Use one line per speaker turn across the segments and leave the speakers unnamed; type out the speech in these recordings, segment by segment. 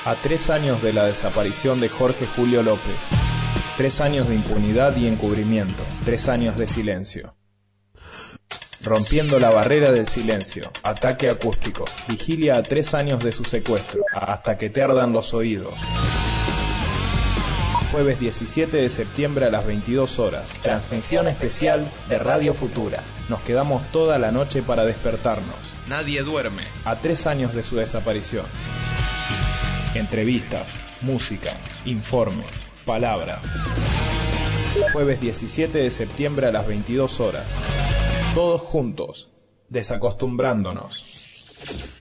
A 3 años de la desaparición de Jorge Julio López. 3 años de impunidad y encubrimiento. 3 años de silencio. Rompiendo la barrera del silencio. Ataque acústico. Vigilia a 3 años de su secuestro. Hasta que te ardan los oídos. Jueves 17 de septiembre a las 22 horas. Transmisión especial de Radio Futura. Nos quedamos toda la noche para despertarnos. Nadie duerme. A 3 años de su desaparición. Entrevistas, música, informes, palabras. Jueves 17 de septiembre a las 22 horas. Todos juntos, desacostumbrándonos.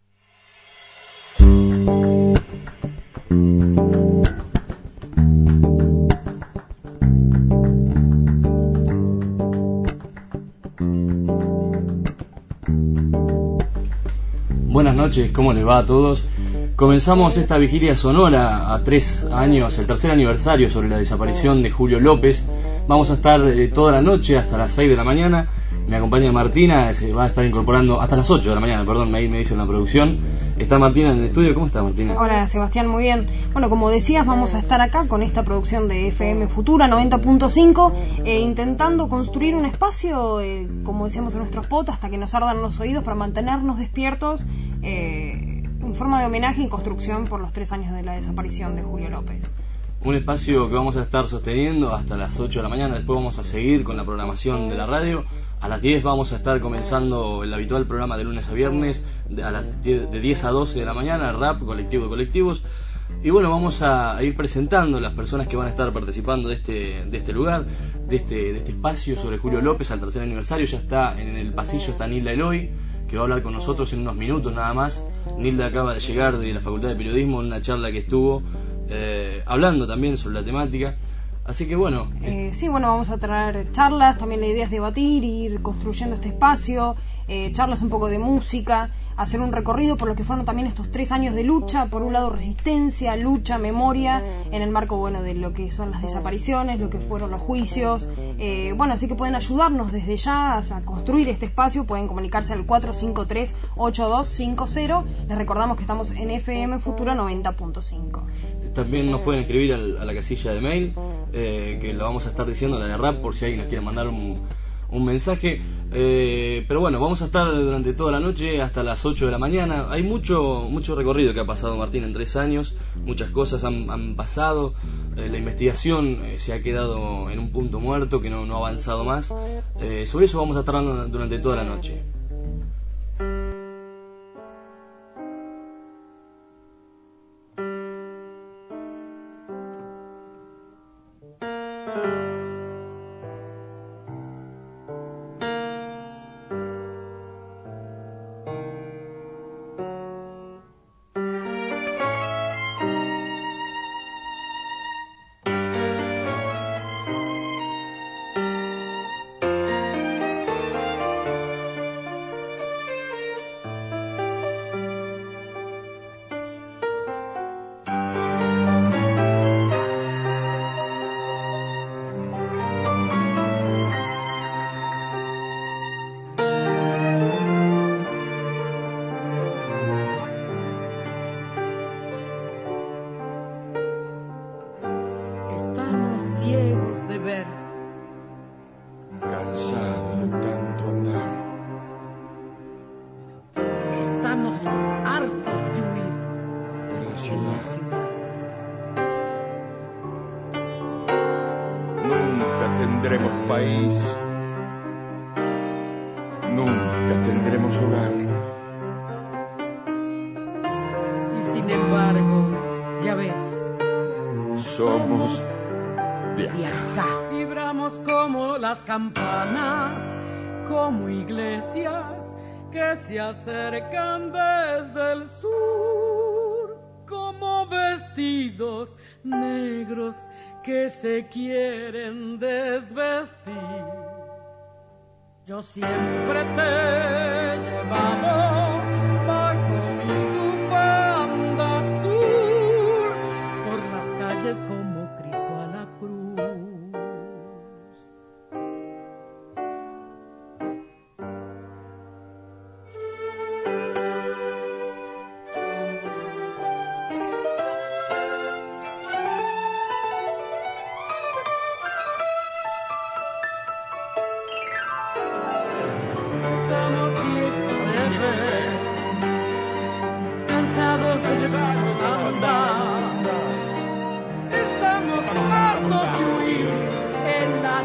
Buenas noches, ¿cómo les va a todos? Comenzamos esta vigilia sonora a 3 años, el tercer aniversario sobre la desaparición de Julio López. Vamos a estar toda la noche hasta las 6 de la mañana. Me acompaña Martina, se va a estar incorporando hasta las 8 de la mañana, perdón, me dice en la producción. Está Martina en el estudio. ¿Cómo está, Martina?
Hola, Sebastián, muy bien. Bueno, como decías, vamos a estar acá con esta producción de FM Futura 90.5, intentando construir un espacio, como decíamos en nuestro spot, hasta que nos ardan los oídos, para mantenernos despiertos, en forma de homenaje y construcción por los 3 años de la desaparición de Julio López.
Un espacio que vamos a estar sosteniendo hasta las 8 de la mañana. Después vamos a seguir con la programación de la radio. A las 10 vamos a estar comenzando el habitual programa de lunes a viernes, de 10 a 12 de la mañana, rap, colectivo de colectivos. Y bueno, vamos a ir presentando las personas que van a estar participando de este lugar, de este espacio sobre Julio López al tercer aniversario. Ya está en el pasillo, está Nilda Eloy, que va a hablar con nosotros en unos minutos nada más. Nilda acaba de llegar de la Facultad de Periodismo en una charla que estuvo hablando también sobre la temática. Así que bueno.
Sí, bueno, vamos a traer charlas, también la idea es debatir, ir construyendo este espacio, charlas un poco de música, hacer un recorrido por lo que fueron también estos 3 años de lucha, por un lado resistencia, lucha, memoria, en el marco, bueno, de lo que son las desapariciones, lo que fueron los juicios, bueno, así que pueden ayudarnos desde ya a construir este espacio, pueden comunicarse al 453-8250, les recordamos que estamos en FM Futura 90.5.
También nos pueden escribir a la casilla de mail, que lo vamos a estar diciendo, la de rap, por si alguien nos quiere mandar un mensaje. Pero bueno, vamos a estar durante toda la noche hasta las 8 de la mañana. Hay mucho recorrido que ha pasado, Martín, en 3 años. Muchas cosas han pasado. La investigación se ha quedado en un punto muerto que no ha avanzado más. Sobre eso vamos a estar hablando durante toda la noche.
Campanas como iglesias que se acercan desde el sur, como vestidos negros que se quieren desvestir. Yo siempre te he llevado bajo mi bufanda azul por las calles como Cristo a la cruz. andar. Estamos hartos de huir en la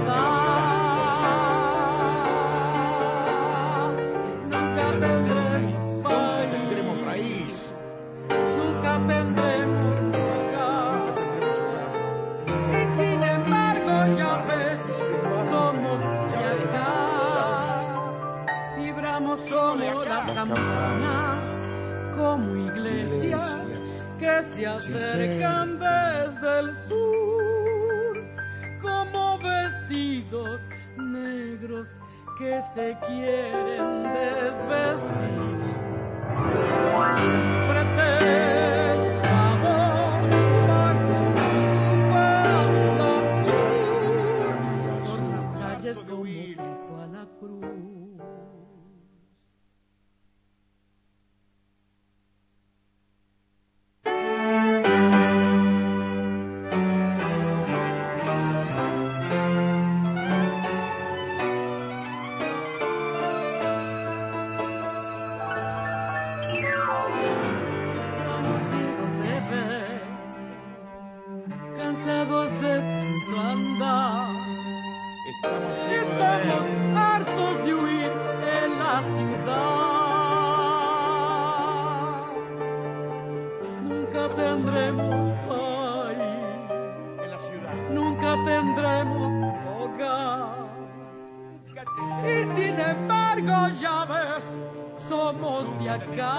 ciudad. Nunca tendremos país, nunca tendremos hogar. Y sin embargo, ya ves, somos de acá. Vibramos como las campanas, como iglesias que se acercan desde el sur, como vestidos negros que se quieren desvestir. Siempre te llevamos bajo un falda azul, por las calles como Cristo a la cruz. Cansados de tanto andar, estamos hartos de huir en la ciudad. Nunca tendremos país, nunca tendremos hogar. Y sin embargo, ya ves, somos de acá.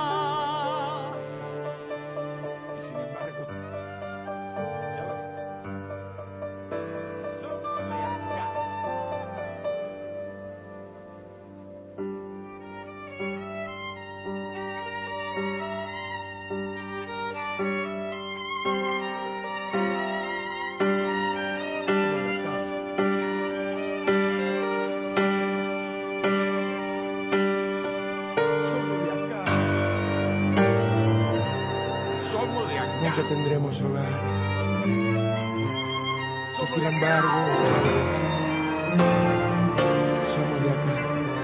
Nunca tendremos hogar. Y sin embargo, somos de acá.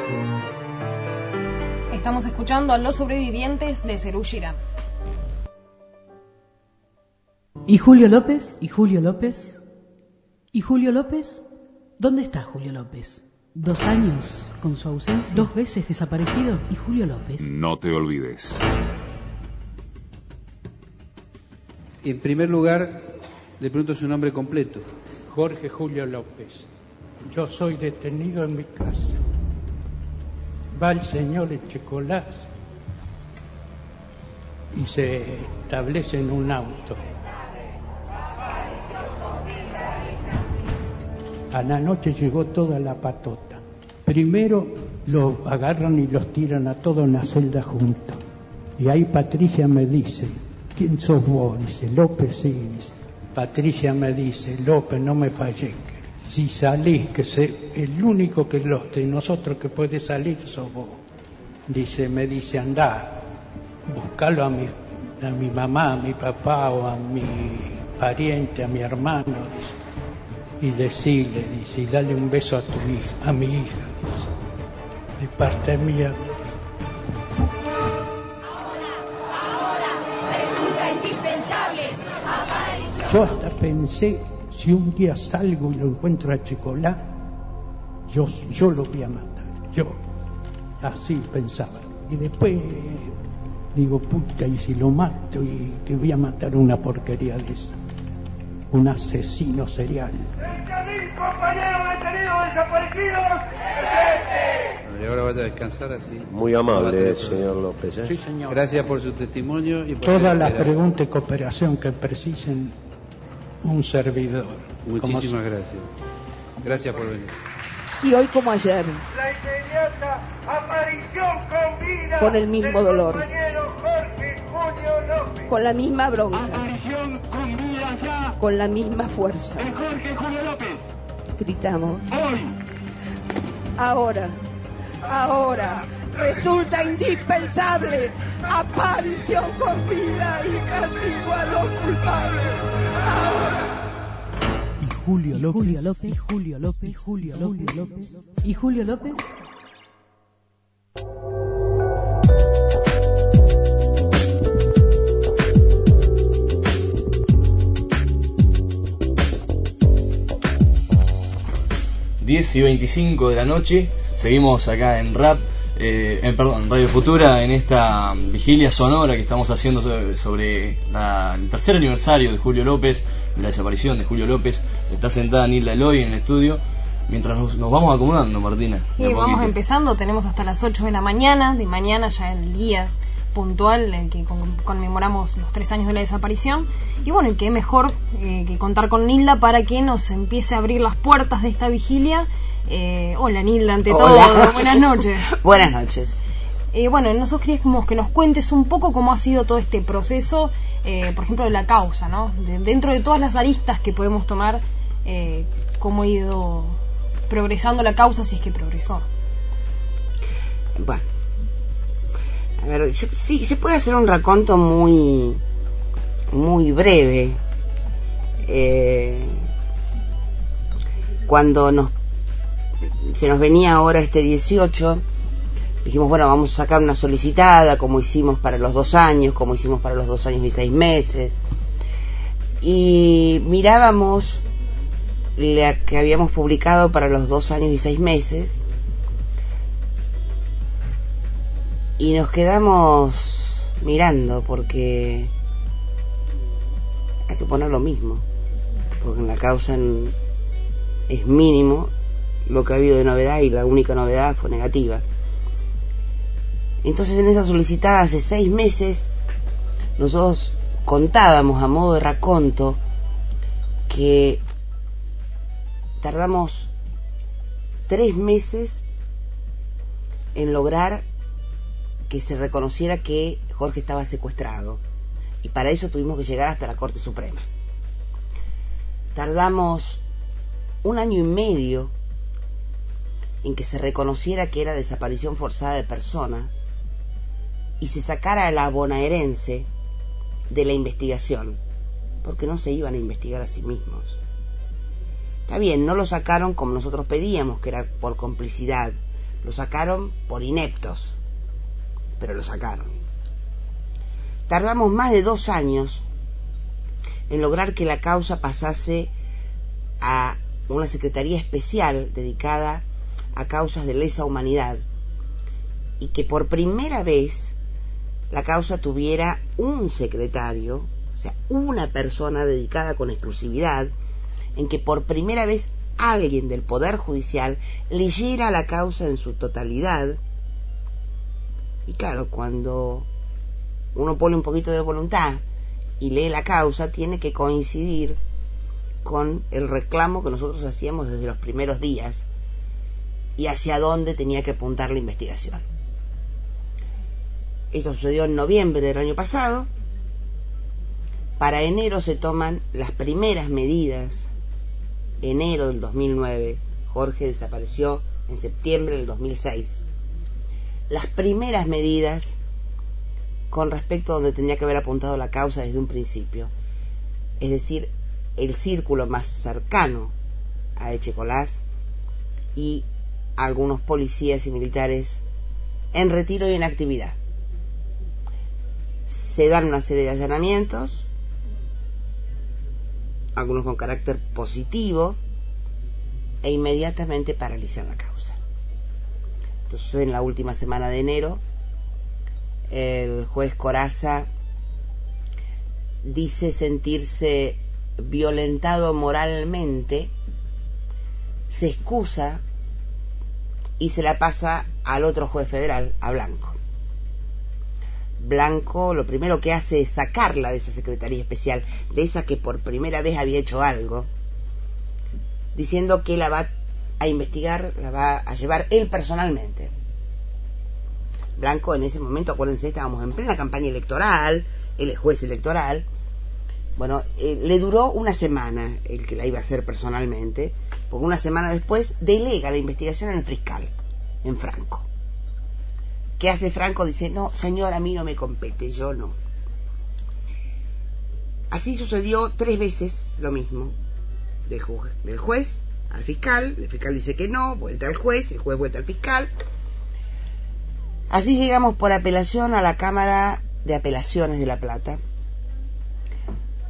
Estamos escuchando a Los Sobrevivientes de Serú Girán.
¿Y Julio López? ¿Y Julio López? ¿Y Julio López? ¿Dónde está Julio López? 2 años con su ausencia, 2 veces desaparecido. ¿Y Julio López?
No te olvides.
En primer lugar, le pregunto su nombre completo.
Jorge Julio López. Yo soy detenido en mi casa. Va el señor Echecolás y se establece en un auto. A la noche llegó toda la patota. Primero lo agarran y los tiran a todos en la celda juntos. Y ahí Patricia me dice: ¿quién sos vos? Dice: López. Sí, dice. Patricia me dice: López, no me falles. Si salís, que el único que de nosotros que puede salir sos vos. Dice, me dice: andá, buscalo a mi mamá, a mi papá o a mi pariente, a mi hermano, dice, y decirle, dice, y dale un beso a tu hija, a mi hija, dice, de parte mía. Yo hasta pensé, si un día salgo y lo encuentro a Checolá, yo lo voy a matar. Yo así pensaba. Y después digo, puta, y si lo mato, y te voy a matar una porquería de esa. Un asesino serial.
¡30.000 compañeros detenidos desaparecidos!
Y ahora vaya a descansar así.
Muy amable, señor López.
Sí, señor.
Gracias por su testimonio. Y por
todas las preguntas y cooperación que precisen un servidor.
Muchísimas gracias. Gracias por venir.
Y hoy como ayer,
La inmediata aparición con vida
con el mismo dolor,
compañero Jorge Julio López.
con la misma bronca,
Aparición con vida ya
con la misma fuerza.
de Jorge Julio López.
Gritamos:
Hoy,
ahora, resulta indispensable aparición con vida y castigo a los culpables. Ahora.
Julio López, y Julio López, y Julio López, y Julio López.
10:25 de la noche. Seguimos acá en Radio Futura, en esta vigilia sonora que estamos haciendo sobre el tercer aniversario de Julio López, de la desaparición de Julio López. Está sentada Nilda Eloy en el estudio. Mientras nos vamos acomodando, Martina.
Sí, vamos empezando, tenemos hasta las 8 de la mañana, de mañana ya el día puntual en que conmemoramos los 3 años de la desaparición. Y bueno, qué mejor que contar con Nilda para que nos empiece a abrir las puertas de esta vigilia. Hola Nilda, ante todo, buenas noches.
Buenas noches.
Bueno, nosotros queríamos que nos cuentes un poco cómo ha sido todo este proceso, por ejemplo, de la causa, ¿no? Dentro de todas las aristas que podemos tomar, cómo ha ido progresando la causa, si es que progresó.
Bueno, a ver, sí, se puede hacer un raconto muy breve. Cuando se nos venía ahora este 18, dijimos, bueno, vamos a sacar una solicitada, como hicimos para los 2 años, como hicimos para los 2 años y 6 meses, y mirábamos la que habíamos publicado para los 2 años y 6 meses y nos quedamos mirando, porque hay que poner lo mismo, porque en la causa es mínimo lo que ha habido de novedad, y la única novedad fue negativa. Entonces, en esa solicitada hace 6 meses nosotros contábamos a modo de raconto que tardamos 3 meses en lograr que se reconociera que Jorge estaba secuestrado, y para eso tuvimos que llegar hasta la Corte Suprema. Tardamos 1 año y medio en que se reconociera que era desaparición forzada de persona y se sacara a la bonaerense de la investigación, porque no se iban a investigar a sí mismos. Está bien, no lo sacaron como nosotros pedíamos, que era por complicidad, lo sacaron por ineptos, pero lo sacaron. Tardamos más de 2 años en lograr que la causa pasase a una secretaría especial dedicada a causas de lesa humanidad, y que por primera vez la causa tuviera un secretario, o sea, una persona dedicada con exclusividad, en que por primera vez alguien del Poder Judicial leyera la causa en su totalidad. Y claro, cuando uno pone un poquito de voluntad y lee la causa, tiene que coincidir con el reclamo que nosotros hacíamos desde los primeros días y hacia dónde tenía que apuntar la investigación. Esto sucedió en noviembre del año pasado. Para enero se toman las primeras medidas. Enero del 2009, Jorge desapareció en septiembre del 2006. Las primeras medidas con respecto a donde tenía que haber apuntado la causa desde un principio, es decir, el círculo más cercano a Echecolás y algunos policías y militares en retiro y en actividad. Se dan una serie de allanamientos, algunos con carácter positivo, e inmediatamente paralizan la causa. Esto sucede en la última semana de enero. El juez Corazza dice sentirse violentado moralmente, se excusa y se la pasa al otro juez federal, a Blanco. Blanco lo primero que hace es sacarla de esa secretaría especial, de esa que por primera vez había hecho algo, diciendo que la va a investigar, la va a llevar él personalmente. Blanco en ese momento, acuérdense, estábamos en plena campaña electoral, él es juez electoral. Bueno, le duró 1 semana el que la iba a hacer personalmente, porque 1 semana después delega la investigación en el fiscal, en Franco. ¿Qué hace Franco? Dice, no, señor, a mí no me compete, yo no. Así sucedió 3 veces lo mismo, del juez al fiscal, el fiscal dice que no, vuelta al juez, el juez vuelta al fiscal. Así llegamos por apelación a la Cámara de Apelaciones de La Plata.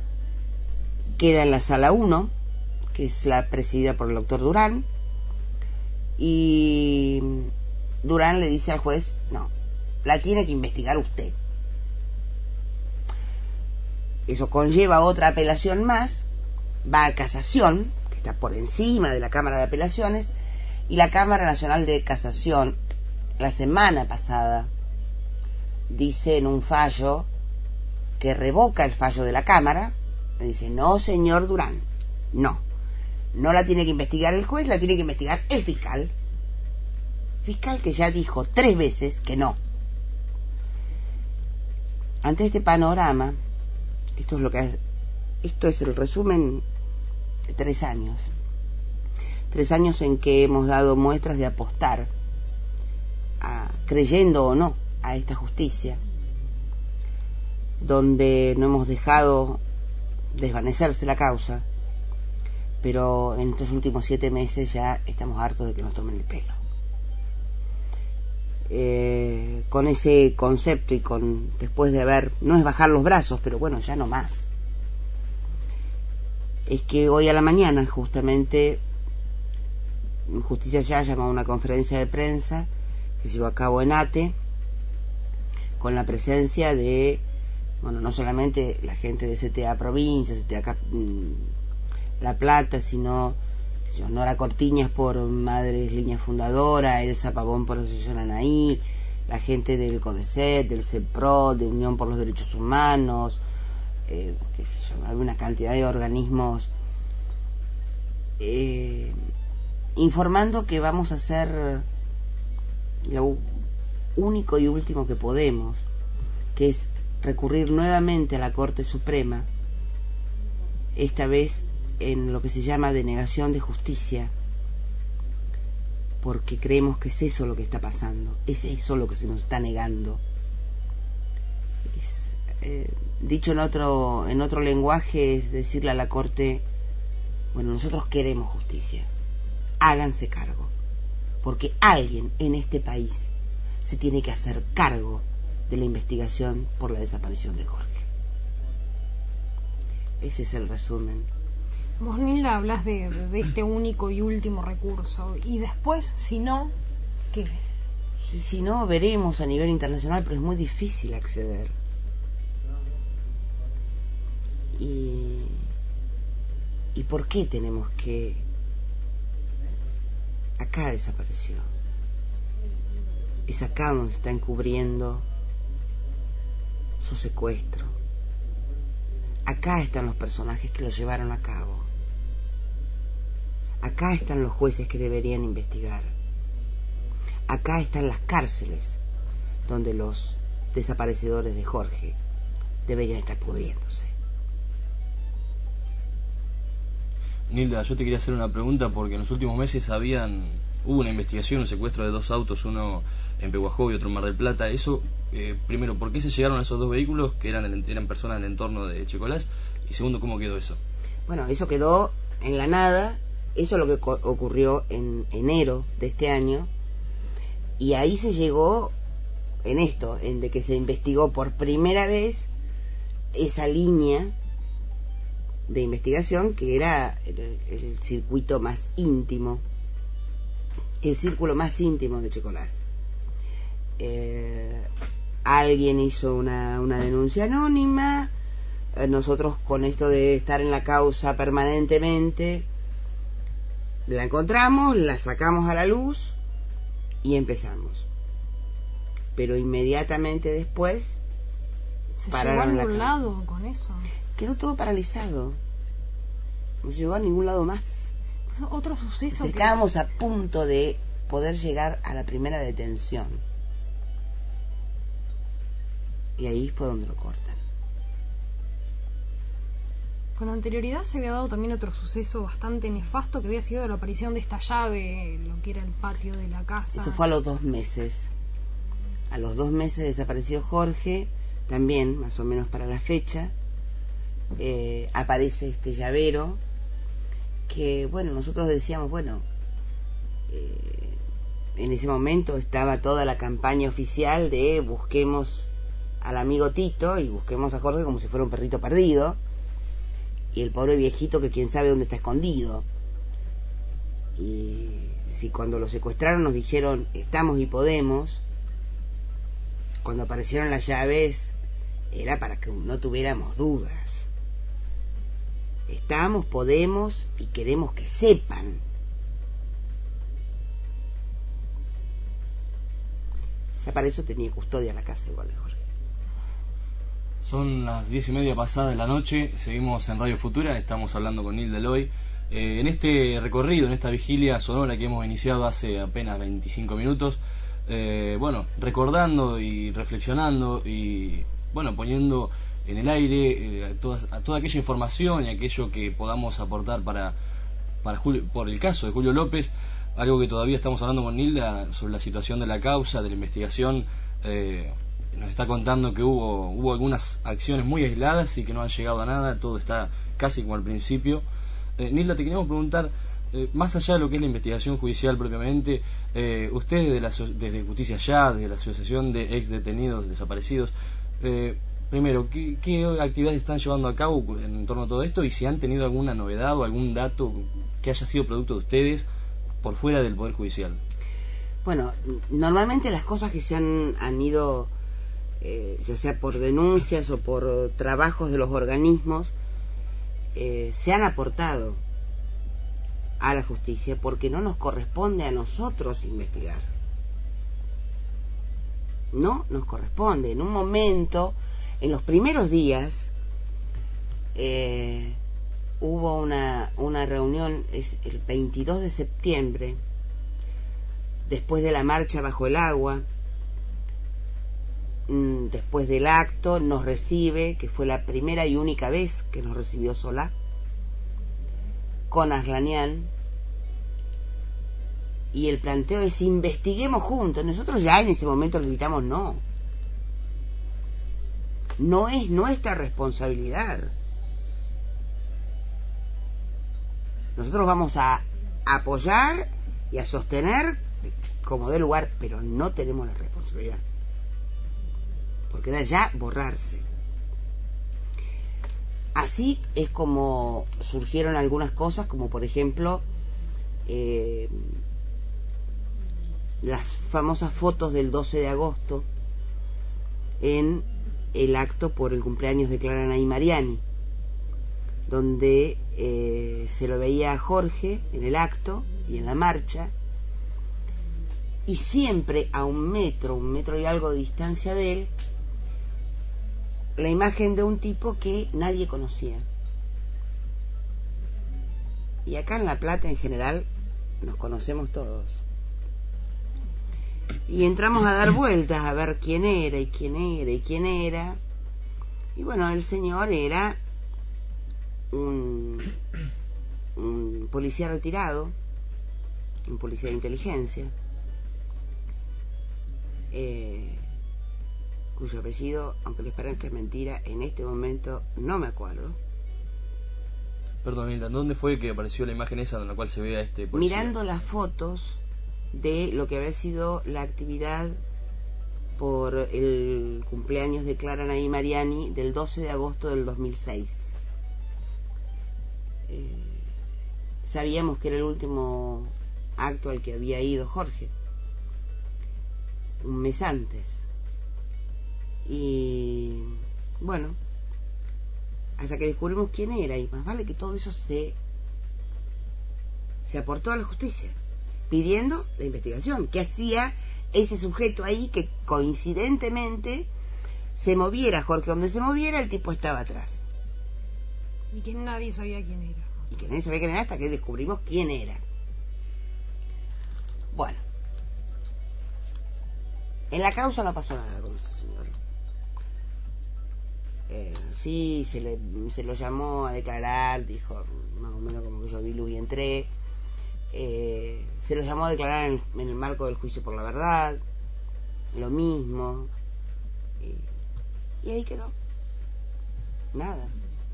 Queda en la sala 1, que es la presidida por el doctor Durán. Y Durán le dice al juez, no, la tiene que investigar usted. Eso conlleva otra apelación más, va a casación, que está por encima de la Cámara de Apelaciones, y la Cámara Nacional de Casación, la semana pasada, dice en un fallo que revoca el fallo de la Cámara, le dice, no, señor Durán, no la tiene que investigar el juez, la tiene que investigar el fiscal que ya dijo 3 veces que no. Ante este panorama, esto es el resumen de 3 años. 3 años en que hemos dado muestras de apostar, creyendo o no, a esta justicia, donde no hemos dejado desvanecerse la causa, pero en estos últimos 7 meses ya estamos hartos de que nos tomen el pelo. Con ese concepto y después de haber, no es bajar los brazos, pero bueno, ya no más, es que hoy a la mañana justamente Justicia Ya llamó a una conferencia de prensa que se llevó a cabo en ATE, con la presencia de, bueno, no solamente la gente de CTA Provincia, CTA La Plata, sino Nora Cortiñas por Madres Línea Fundadora, Elsa Pavón por Asociación Anaí, la gente del CODECET, del CEPRO, de Unión por los Derechos Humanos, alguna cantidad de organismos, informando que vamos a hacer lo único y último que podemos, que es recurrir nuevamente a la Corte Suprema, esta vez en lo que se llama denegación de justicia, porque creemos que es eso lo que está pasando, es eso lo que se nos está negando. Dicho en otro lenguaje, es decirle a la Corte, bueno, nosotros queremos justicia, háganse cargo, porque alguien en este país se tiene que hacer cargo de la investigación por la desaparición de Jorge. Ese es el resumen.
Vos, Nilda, hablas de este único y último recurso, y después, si no, ¿qué?
Y si no, veremos a nivel internacional, pero es muy difícil acceder. ¿Y por qué tenemos que...? Acá desapareció. Es acá donde se está encubriendo su secuestro. Acá están los personajes que lo llevaron a cabo. Acá están los jueces que deberían investigar. Acá están las cárceles donde los desaparecedores de Jorge deberían estar pudriéndose.
Nilda, yo te quería hacer una pregunta porque en los últimos meses hubo una investigación, un secuestro de 2 autos, uno en Pehuajó y otro en Mar del Plata. Eso, primero, ¿por qué se llegaron a esos 2 vehículos que eran personas del entorno de Checolás? Y segundo, ¿cómo quedó eso? Bueno, eso quedó en la nada. Eso es lo que ocurrió en enero de este año, y ahí se llegó en de que se investigó por primera vez esa línea de investigación que era el circuito más íntimo, el círculo más íntimo de Checolás. Alguien hizo una denuncia anónima, nosotros con esto de estar en la causa permanentemente la encontramos, la sacamos a la luz y empezamos. Pero inmediatamente después
se llegó a ningún lado con eso.
Quedó todo paralizado. No se llegó a ningún lado más.
Otro suceso.
Estábamos a punto de poder llegar a la primera detención. Y ahí fue donde lo cortan.
Con anterioridad se había dado también otro suceso bastante nefasto, que había sido la aparición de esta llave, lo que era el patio de la casa.
Eso fue a los 2 meses. A los 2 meses desapareció Jorge, también más o menos para la fecha. Aparece este llavero, que bueno, nosotros decíamos, bueno, en ese momento estaba toda la campaña oficial de busquemos al amigo Tito y busquemos a Jorge como si fuera un perrito perdido. Y el pobre viejito que quién sabe dónde está escondido. Y si cuando lo secuestraron nos dijeron estamos y podemos, cuando aparecieron las llaves era para que no tuviéramos dudas. Estamos, podemos y queremos que sepan. Ya para eso tenía custodia la casa igual de Jorge.
Son las 10:30 pasadas de la noche, seguimos en Radio Futura, estamos hablando con Nilda Eloy. En este recorrido, en esta vigilia sonora que hemos iniciado hace apenas 25 minutos, recordando y reflexionando y poniendo en el aire a toda aquella información y aquello que podamos aportar para Julio, por el caso de Julio López, algo que todavía estamos hablando con Nilda sobre la situación de la causa, de la investigación. Nos está contando que hubo algunas acciones muy aisladas y que no han llegado a nada, todo está casi como al principio. Nilda, te queríamos preguntar, más allá de lo que es la investigación judicial propiamente, ustedes desde Justicia Ya, desde la Asociación de Ex Detenidos Desaparecidos, primero, ¿qué actividades están llevando a cabo en torno a todo esto? Y si han tenido alguna novedad o algún dato que haya sido producto de ustedes por fuera del Poder Judicial.
Bueno, normalmente las cosas que se han ido, ya sea por denuncias o por trabajos de los organismos, se han aportado a la justicia porque no nos corresponde a nosotros investigar. No nos corresponde. En un momento, en los primeros días, hubo una reunión, el 22 de septiembre, después de la marcha bajo el agua. Después del acto nos recibe, que fue la primera y única vez que nos recibió Solá, con Arlanian, y el planteo es investiguemos juntos. Nosotros ya en ese momento le gritamos no es nuestra responsabilidad. Nosotros vamos a apoyar y a sostener como dé lugar, pero no tenemos la responsabilidad, porque era ya borrarse. Así es como surgieron algunas cosas, como por ejemplo las famosas fotos del 12 de agosto en el acto por el cumpleaños de Clara Nay Mariani, donde se lo veía a Jorge en el acto y en la marcha, y siempre a un metro y algo de distancia de él, la imagen de un tipo que nadie conocía. Y acá en La Plata en general nos conocemos todos. Y entramos a dar vueltas a ver quién era. Y bueno, el señor era un policía retirado, un policía de inteligencia, cuyo apellido, aunque les parezca que es mentira, en este momento no me acuerdo.
Perdón, Nilda, ¿dónde fue que apareció la imagen esa en la cual se ve a este policía?
Mirando las fotos de lo que había sido la actividad por el cumpleaños de Clara Nay Mariani del 12 de agosto del 2006. Sabíamos que era el último acto al que había ido Jorge, un mes antes. Y bueno, hasta que descubrimos quién era, y más vale que todo eso se aportó a la justicia, pidiendo la investigación. ¿Qué hacía ese sujeto ahí que coincidentemente se moviera Jorge donde se moviera, el tipo estaba atrás?
Y que nadie sabía quién era.
Y que nadie sabía quién era hasta que descubrimos quién era. Bueno, en la causa no pasó nada con ese señor. Sí, se lo llamó a declarar, dijo más o menos como que yo vi luz y entré. Se lo llamó a declarar en el marco del juicio por la verdad, lo mismo, y ahí quedó. Nada.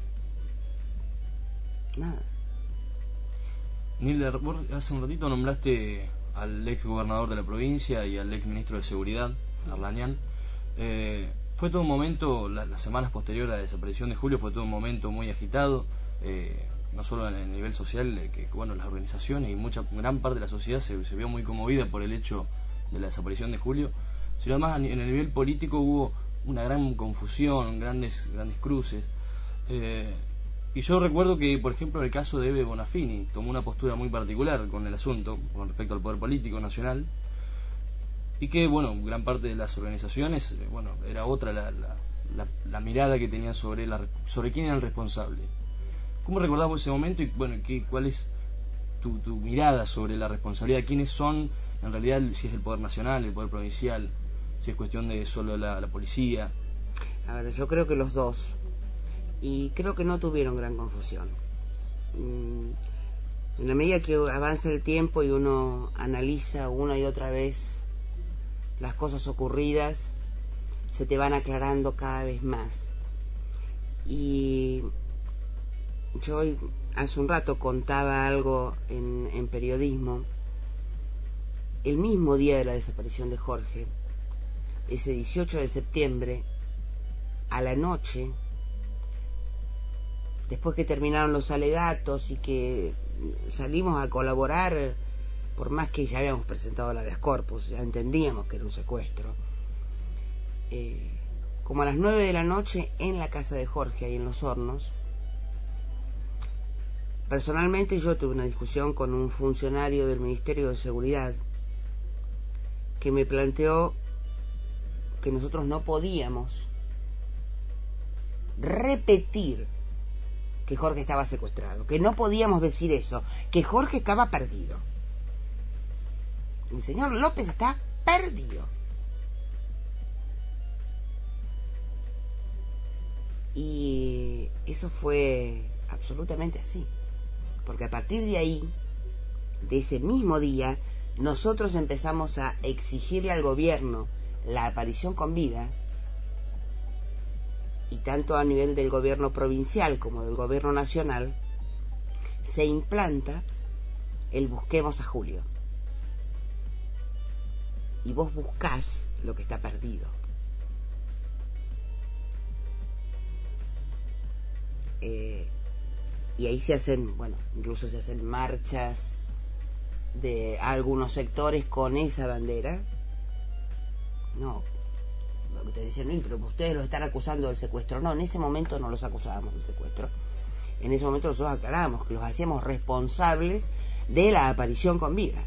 Nilda, vos hace un ratito nombraste al ex gobernador de la provincia y al ex ministro de Seguridad, Arlanian. Fue todo un momento, las semanas posteriores a la desaparición de Julio, fue todo un momento muy agitado. no solo en el nivel social, que bueno, las organizaciones y gran parte de la sociedad se vio muy conmovida por el hecho de la desaparición de Julio, sino además en el nivel político hubo una gran confusión, grandes cruces. Y yo recuerdo que, por ejemplo, en el caso de Ebe Bonafini, tomó una postura muy particular con el asunto, con respecto al poder político nacional, y que, bueno, gran parte de las organizaciones, bueno, era otra la mirada que tenían sobre quién era el responsable. ¿Cómo recordás vos ese momento y, bueno, cuál es tu mirada sobre la responsabilidad? ¿Quiénes son, en realidad, si es el poder nacional, el poder provincial, si es cuestión de solo la policía?
A ver, yo creo que los dos. Y creo que no tuvieron gran confusión. En la medida que avanza el tiempo y uno analiza una y otra vez las cosas ocurridas, se te van aclarando cada vez más. Y yo hace un rato contaba algo en periodismo. El mismo día de la desaparición de Jorge, ese 18 de septiembre, a la noche, después que terminaron los alegatos y que salimos a colaborar, por más que ya habíamos presentado la habeas corpus, ya entendíamos que era un secuestro, como a las 9 de la noche en la casa de Jorge, ahí en Los Hornos, personalmente yo tuve una discusión con un funcionario del Ministerio de Seguridad que me planteó que nosotros no podíamos repetir que Jorge estaba secuestrado, que no podíamos decir eso, que Jorge estaba perdido. El señor López está perdido. Y eso fue absolutamente así, porque a partir de ahí, de ese mismo día, nosotros empezamos a exigirle al gobierno la aparición con vida, y tanto a nivel del gobierno provincial como del gobierno nacional se implanta el busquemos a Julio, y vos buscás lo que está perdido. Y ahí se hacen, bueno, incluso se hacen marchas de algunos sectores con esa bandera. No, lo que te decían, no, pero ustedes los están acusando del secuestro. No, en ese momento no los acusábamos del secuestro. En ese momento nosotros aclarábamos que los hacíamos responsables de la aparición con vida.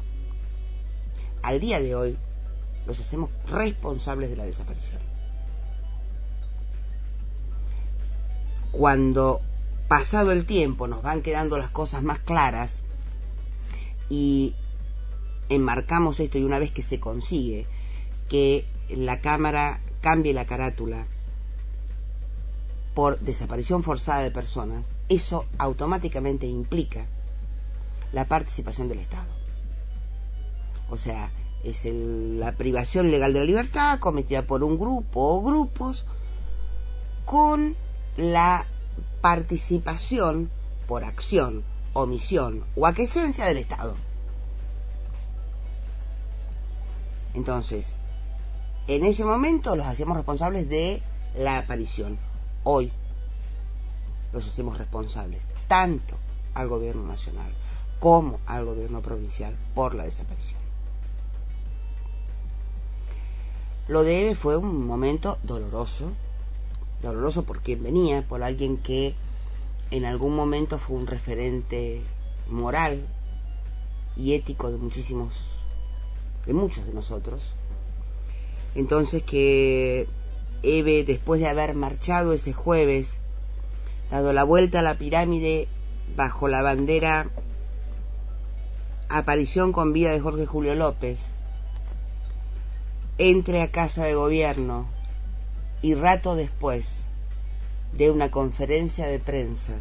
Al día de hoy los hacemos responsables de la desaparición. Cuando, pasado el tiempo, nos van quedando las cosas más claras y enmarcamos esto, y una vez que se consigue que la Cámara cambie la carátula por desaparición forzada de personas, eso automáticamente implica la participación del Estado. O sea, es la privación ilegal de la libertad cometida por un grupo o grupos con la participación por acción, omisión o aquiescencia del Estado. Entonces, en ese momento los hacíamos responsables de la aparición. Hoy los hacemos responsables tanto al gobierno nacional como al gobierno provincial por la desaparición. Lo de Ebe fue un momento doloroso por quien venía, por alguien que en algún momento fue un referente moral y ético de muchos de nosotros. Entonces, que Ebe, después de haber marchado ese jueves, dado la vuelta a la pirámide bajo la bandera aparición con vida de Jorge Julio López, entre a Casa de Gobierno y rato después de una conferencia de prensa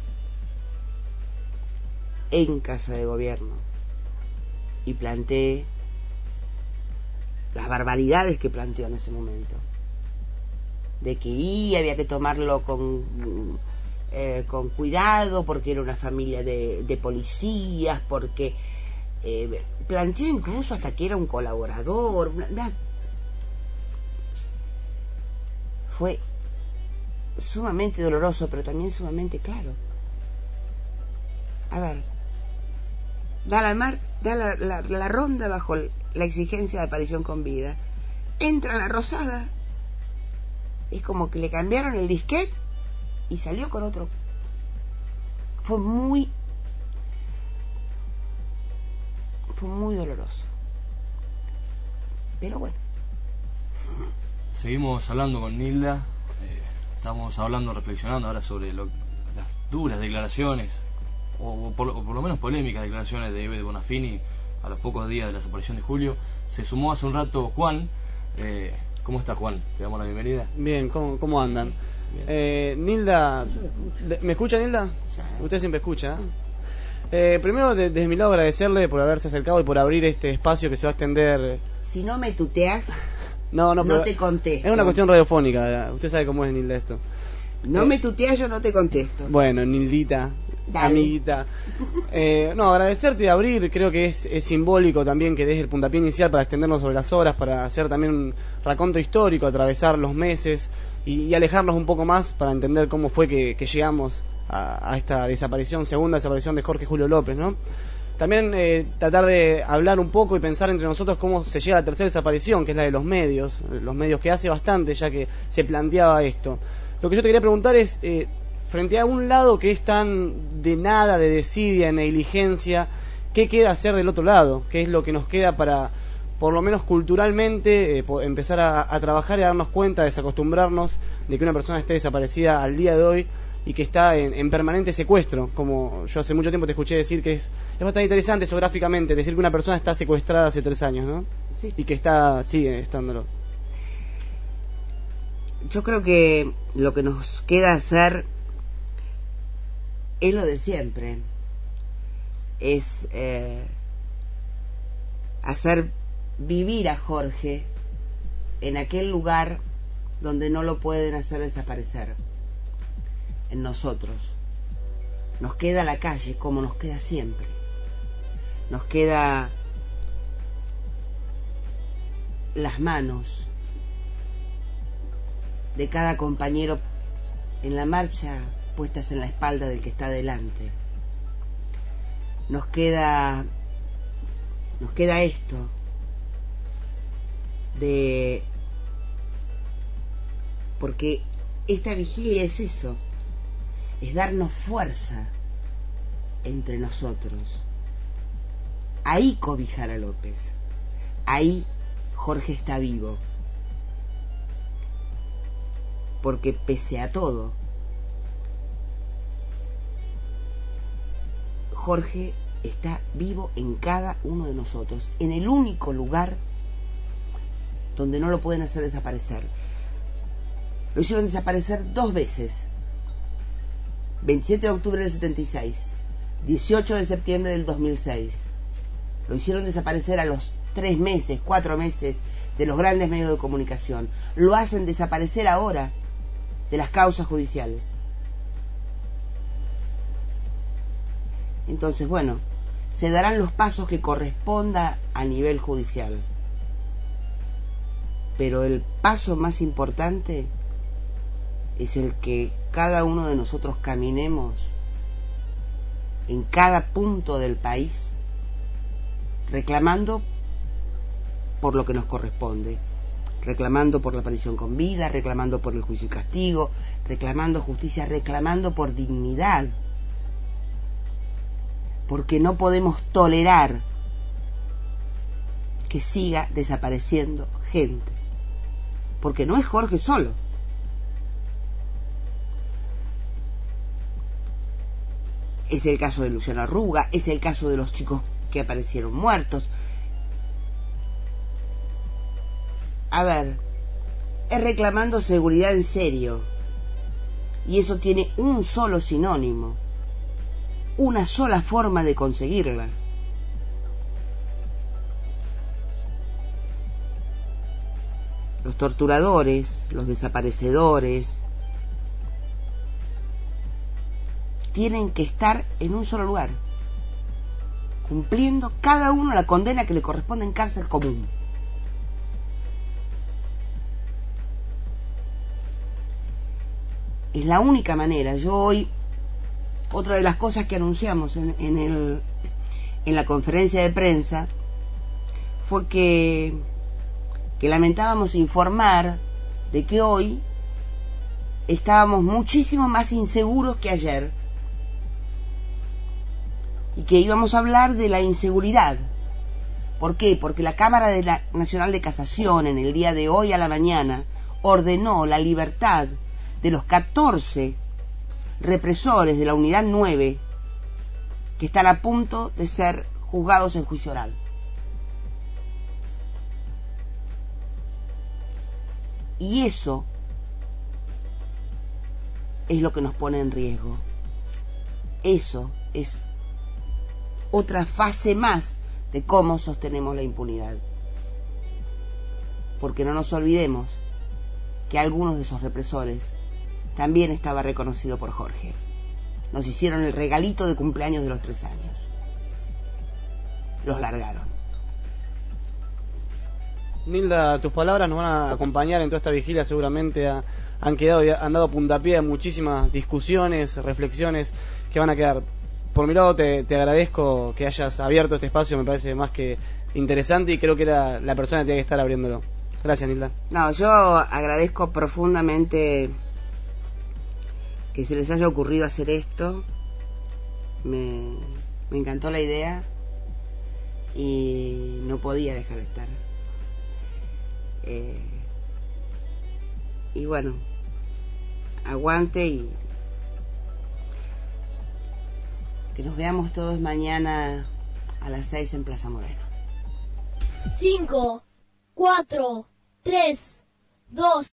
en Casa de Gobierno y plantee las barbaridades que planteó en ese momento, de que había que tomarlo con cuidado porque era una familia de policías, porque planteó incluso hasta que era un colaborador. Fue sumamente doloroso, pero también sumamente claro. A ver, da la ronda bajo la exigencia de aparición con vida. Entra la Rosada, es como que le cambiaron el disquete y salió con otro. Fue muy doloroso. Pero bueno.
Seguimos hablando con Nilda. Estamos hablando, reflexionando ahora sobre las duras declaraciones, o por lo menos polémicas declaraciones de Eve Bonafini a los pocos días de la desaparición de Julio. Se sumó hace un rato Juan. ¿Cómo está, Juan? Te damos la bienvenida.
Bien, ¿cómo andan? Nilda, ¿me escucha, Nilda? Usted siempre escucha. Primero, desde mi lado, agradecerle por haberse acercado y por abrir este espacio que se va a extender.
Si no me tuteas,
no te
contesto.
Es una cuestión radiofónica, usted sabe cómo es, Nilda, esto.
No me tuteas, yo no te contesto.
Bueno, Nildita, dale. Amiguita. Agradecerte de abrir, creo que es simbólico también que des el puntapié inicial para extendernos sobre las obras, para hacer también un raconto histórico, atravesar los meses y alejarnos un poco más para entender cómo fue que llegamos a esta segunda desaparición de Jorge Julio López, ¿no? También tratar de hablar un poco y pensar entre nosotros cómo se llega a la tercera desaparición, que es la de los medios que hace bastante ya que se planteaba esto. Lo que yo te quería preguntar es, frente a un lado que es tan de nada, de desidia, negligencia, ¿qué queda hacer del otro lado? ¿Qué es lo que nos queda para, por lo menos culturalmente, empezar a trabajar y a darnos cuenta, desacostumbrarnos de que una persona esté desaparecida al día de hoy y que está en permanente secuestro? Como yo hace mucho tiempo te escuché decir que es bastante interesante eso gráficamente, decir que una persona está secuestrada hace 3 años, ¿no?
Sí.
Y que sigue estándolo.
Yo creo que lo que nos queda hacer es lo de siempre, es hacer vivir a Jorge en aquel lugar donde no lo pueden hacer desaparecer, en nosotros. Nos queda la calle como nos queda siempre, nos queda las manos de cada compañero en la marcha puestas en la espalda del que está delante. Nos queda esto porque esta vigilia es eso, es darnos fuerza entre nosotros. Ahí cobijar a López, ahí Jorge está vivo, porque pese a todo, Jorge está vivo en cada uno de nosotros, en el único lugar donde no lo pueden hacer desaparecer. Lo hicieron desaparecer 2 veces, 27 de octubre del 76, 18 de septiembre del 2006. Lo hicieron desaparecer a los 3 meses, 4 meses de los grandes medios de comunicación. Lo hacen desaparecer ahora de las causas judiciales. Entonces, bueno, se darán los pasos que corresponda a nivel judicial. Pero el paso más importante es el que cada uno de nosotros caminemos en cada punto del país reclamando por lo que nos corresponde, reclamando por la aparición con vida, reclamando por el juicio y castigo, reclamando justicia, reclamando por dignidad, porque no podemos tolerar que siga desapareciendo gente, porque no es Jorge solo. Es el caso de Luciano Arruga, es el caso de los chicos que aparecieron muertos. A ver, es reclamando seguridad en serio, y eso tiene un solo sinónimo, una sola forma de conseguirla. Los torturadores, los desaparecedores, tienen que estar en un solo lugar, cumpliendo cada uno la condena que le corresponde en cárcel común. Es la única manera. Yo hoy otra de las cosas que anunciamos en la conferencia de prensa fue que lamentábamos informar de que hoy estábamos muchísimo más inseguros que ayer y que íbamos a hablar de la inseguridad. ¿Por qué? Porque la Cámara Nacional de Casación en el día de hoy a la mañana ordenó la libertad de los 14 represores de la Unidad 9 que están a punto de ser juzgados en juicio oral. Y eso es lo que nos pone en riesgo. Eso es otra fase más de cómo sostenemos la impunidad. Porque no nos olvidemos que algunos de esos represores también estaba reconocido por Jorge. Nos hicieron el regalito de cumpleaños de los 3 años. Los largaron.
Nilda, tus palabras nos van a acompañar en toda esta vigilia. Seguramente han dado puntapié a muchísimas discusiones, reflexiones que van a quedar. Por mi lado te agradezco que hayas abierto este espacio, me parece más que interesante y creo que era la persona que tenía que estar abriéndolo. Gracias, Nilda.
No, yo agradezco profundamente que se les haya ocurrido hacer esto. Me encantó la idea y no podía dejar de estar. Y bueno, aguante y que nos veamos todos mañana a las 6 en Plaza Moreno.
5, 4, 3, 2